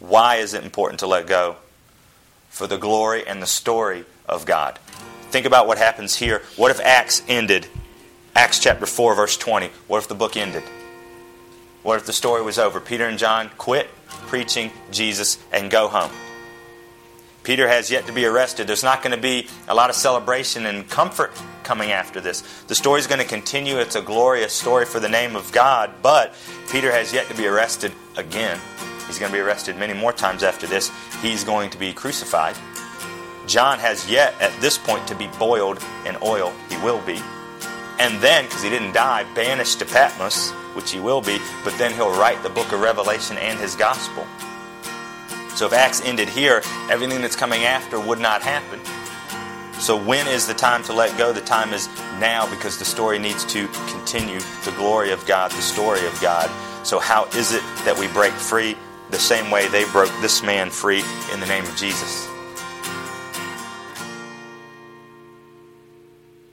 Why is it important to let go? For the glory and the story of God. Think about what happens here. What if Acts ended? Acts chapter 4, verse 20. What if the book ended? What if the story was over? Peter and John quit preaching Jesus and go home. Peter has yet to be arrested. There's not going to be a lot of celebration and comfort coming after this. The story's going to continue. It's a glorious story for the name of God, but Peter has yet to be arrested again. He's going to be arrested many more times after this. He's going to be crucified. John has yet, at this point, to be boiled in oil. He will be. And then, because he didn't die, banished to Patmos, which he will be, but then he'll write the book of Revelation and his gospel. So if Acts ended here, everything that's coming after would not happen. So when is the time to let go? The time is now, because the story needs to continue. The glory of God, the story of God. So how is it that we break free? The same way they broke this man free, in the name of Jesus.